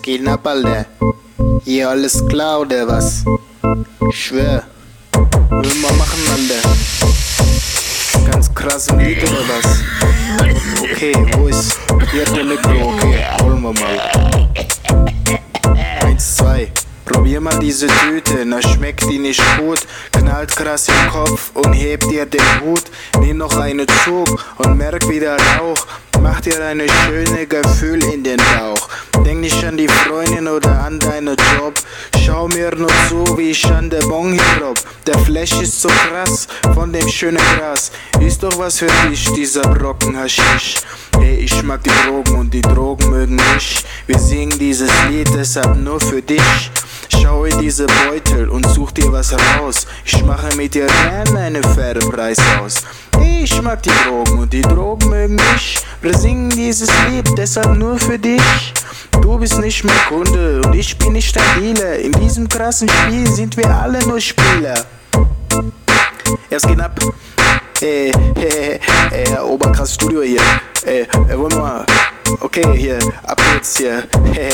Was geht denn ab, Alter? Hier alles klar oder was? Ich schwör. Will mal machen, Alter. Ganz krass im Lied oder was? Okay, wo ist? Hier hat der Mikro, okay, holen wir mal. 1, 2. Probier mal diese Tüte, na schmeckt die nicht gut. Knallt krass im Kopf und hebt dir den Hut. Nimm noch eine Zug und merk wieder Rauch. Mach dir eine schöne Gefühl in den Bauch. Denk nicht an die Freundin oder an deinen Job. Schau mir nur zu, wie ich an der Bon hier rob. Der Flash ist so krass von dem schönen Gras. Ist doch was für dich, dieser Brocken Haschisch. Hey, ich mag die Drogen und die Drogen mögen mich. Wir singen dieses Lied deshalb nur für dich. Schau in diese Beutel und such dir was raus. Ich mache mit dir gern einen fairen Preis aus. Hey, ich mag die Drogen und die Drogen mögen mich. Wir singen dieses Lied deshalb nur für dich. Du bist nicht mein Kunde und ich bin nicht dein Dealer. In diesem krassen Spiel sind wir alle nur Spieler. Es geht ab. Oberkrass Studio hier. Wollen wir mal. Okay, hier, ab jetzt hier.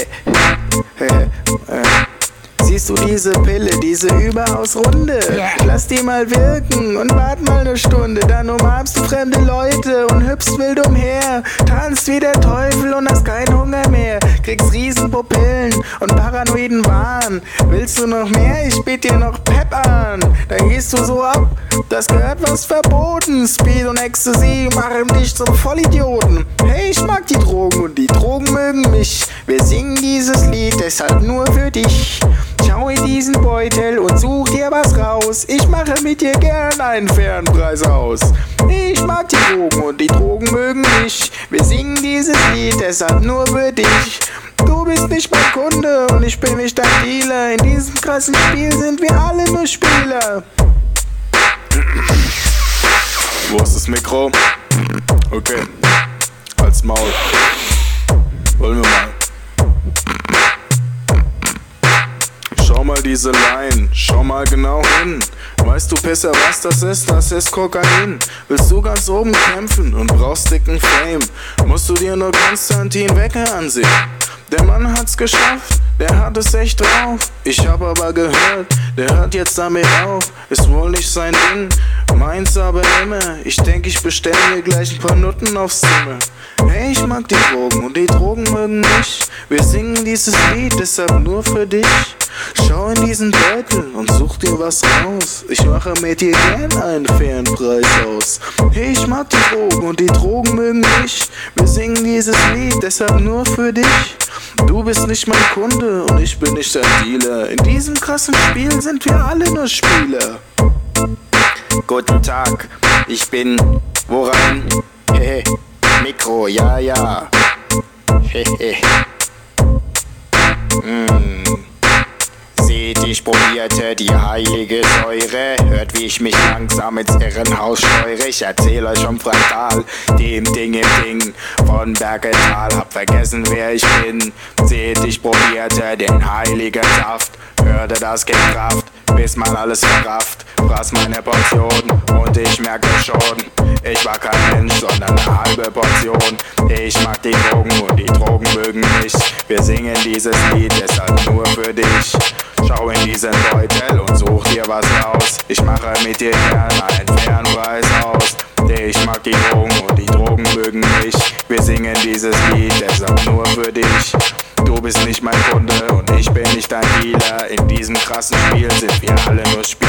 Siehst du diese Pille, diese überaus runde? Lass die mal wirken und wart mal eine Stunde. Dann umarmst du fremde Leute und hüpfst wild umher. Tanzt wie der Teufel und hast keinen Hunger mehr. Kriegst Riesenpupillen und paranoiden Wahn. Willst du noch mehr? Ich biet dir noch Pep an. Dann gehst du so ab, das gehört was verboten. Speed und Ecstasy machen dich zum Vollidioten. Hey, ich mag die Drogen und die Drogen mögen mich. Wir singen dieses Lied deshalb nur für dich. Schau in diesen Beutel und such dir was raus. Ich mache mit dir gern einen fairen Preis aus. Ich mag die Drogen und die Drogen mögen mich. Wir singen dieses Lied deshalb nur für dich. Du bist nicht mein Kunde und ich bin nicht dein Dealer. In diesem krassen Spiel sind wir alle nur Spieler. Wo ist das Mikro? Okay, als Maul. Wollen wir mal. Schau mal diese Line, schau mal genau hin. Weißt du, Pisser, was das ist? Das ist Kokain. Willst du ganz oben kämpfen und brauchst dicken Fame, musst du dir nur Konstantin Wecker ansehen. Der Mann hat's geschafft, der hat es echt drauf. Ich hab aber gehört, der hört jetzt damit auf. Ist wohl nicht sein Ding, meins aber immer. Ich denk, ich bestell mir gleich ein paar Nutten aufs Zimmer. Hey, ich mag die Drogen und die Drogen mögen mich. Wir singen dieses Lied deshalb nur für dich. Schau in diesen Beutel und such dir was raus. Ich mache mit dir gern einen fairen Preis aus. Hey, ich mag die Drogen und die Drogen mögen mich. Wir singen dieses Lied deshalb nur für dich. Du bist nicht mein Kunde und ich bin nicht dein Dealer. In diesem krassen Spiel sind wir alle nur Spieler. Guten Tag, ich bin woran? Mikro, ja, ja. Seht, ich probierte die heilige Säure. Hört, wie ich mich langsam ins Irrenhaus steuere. Ich erzähl euch vom Fraktal, dem Ding im Ding von Bergetal. Hab vergessen, wer ich bin. Seht, ich probierte den heiligen Saft. Hörte, das gibt Kraft, bis man alles verrafft. Fraß meine Portion und ich merkte schon, ich war kein Mensch, sondern eine halbe Portion. Ich mag die Drogen und die Drogen mögen mich. Wir singen dieses Lied deshalb nur für dich. Schau in diesen Beutel und such dir was raus. Ich mache mit dir gern einen fairen Preis aus. Ich mag die Drogen und die Drogen mögen mich. Wir singen dieses Lied deshalb nur für dich. Du bist nicht mein Kunde und ich bin nicht dein Dealer. In diesem krassen Spiel sind wir alle nur Spieler.